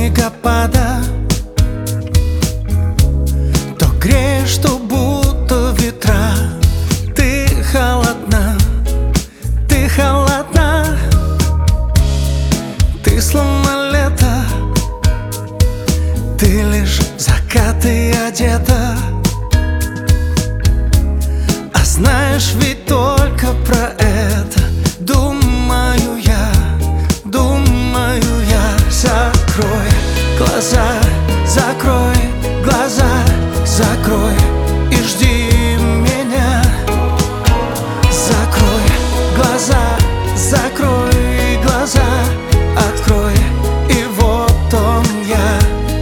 снегопада, то греешь, то будто ветра. Ты холодна, ты холодна, ты словно лето, ты лишь в закаты одета. А знаешь ведь только про это думаю я. Закрой глаза, закрой глаза, закрой и жди меня. Закрой глаза, закрой глаза, открой, и вот он я.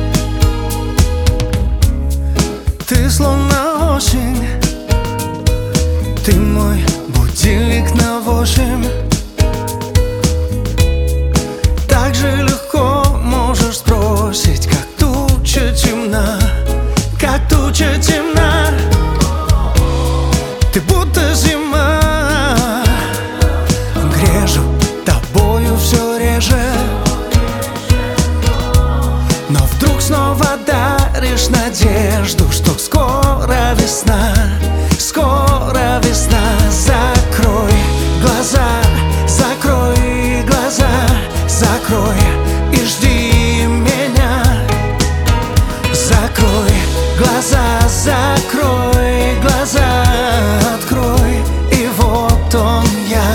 Ты словно осень, ты мой будильник на 8. Так же легко можешь сбросить, как туча темна, как туча темна. Ты будто зима, грежу тобою все реже, но вдруг снова даришь надежду, что скоро весна, скоро весна. Закрой глаза, закрой глаза, закрой и жди меня. Закрой глаза, закрой глаза, открой, и вот он я.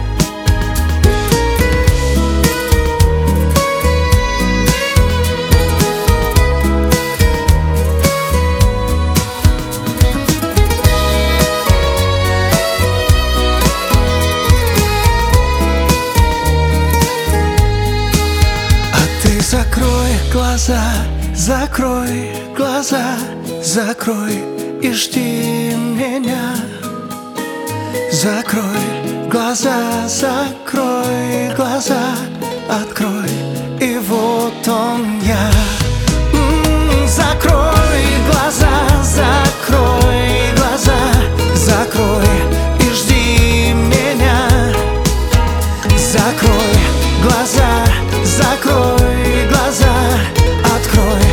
Закрой глаза, закрой глаза, закрой и жди меня. Закрой глаза, закрой глаза, открой, и вот он я. Закрой глаза, закрой глаза, закрой и жди меня. Закрой глаза, закрой глаза, открой,